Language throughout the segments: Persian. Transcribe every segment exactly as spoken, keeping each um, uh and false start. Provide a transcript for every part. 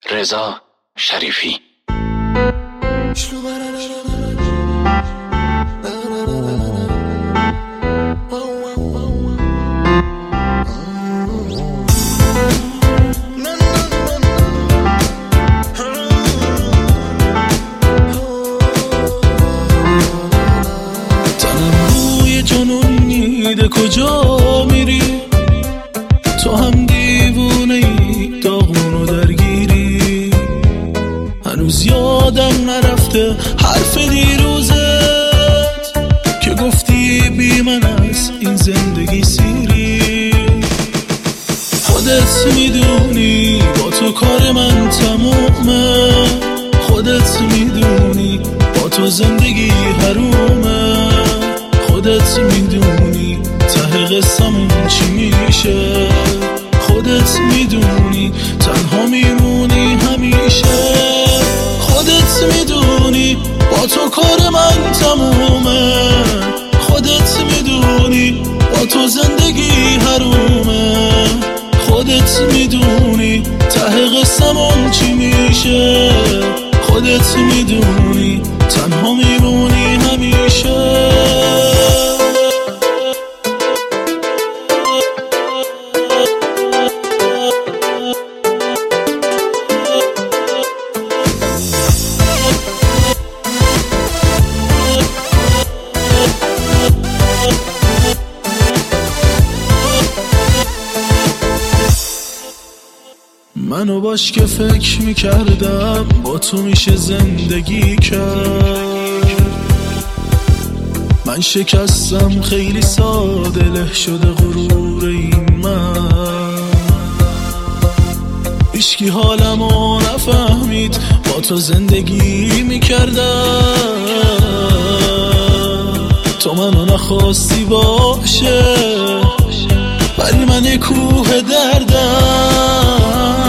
رضا شریفی. کجا میری؟ تو هم دیوونه ای، داغونو درگیری. هنوز یادم نرفته حرف دیروزت که گفتی بی من از این زندگی سیری. خودت میدونی با تو کار من تمومه، خودت میدونی با تو زندگی حرومه، خودت میدونی ته قصمون چی میشه، خودت میدونی تنها میمونی همیشه. خودت میدونی با تو کار من تمومه، خودت میدونی با تو زندگی حرومه، خودت میدونی ته قصمون چی میشه، خودت میدونی تنها میمونی همیشه. منو باش که فکر میکردم با تو میشه زندگی کرد، من شکستم خیلی ساده، له شده غرور این من. هیچکی حالمو نفهمید، با تو زندگی میکردم، تو منو نخواستی باشه ولی من یه کوه دردم.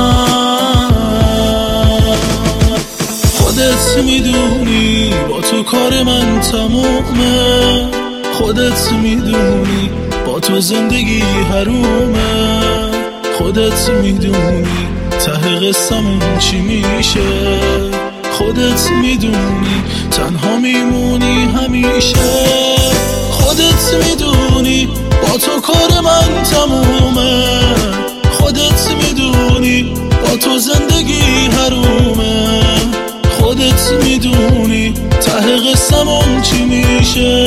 خودت میدونی با تو کار من تمومه، خودت میدونی با تو زندگی حرومه، خودت میدونی ته قصمون چی میشه، خودت میدونی تنها میمونی همیشه. خودت میدونی با تو کار من تمومه، خودت میدونی با تو زندگی حرومه، خودت میدونی ته قصمون چی میشه،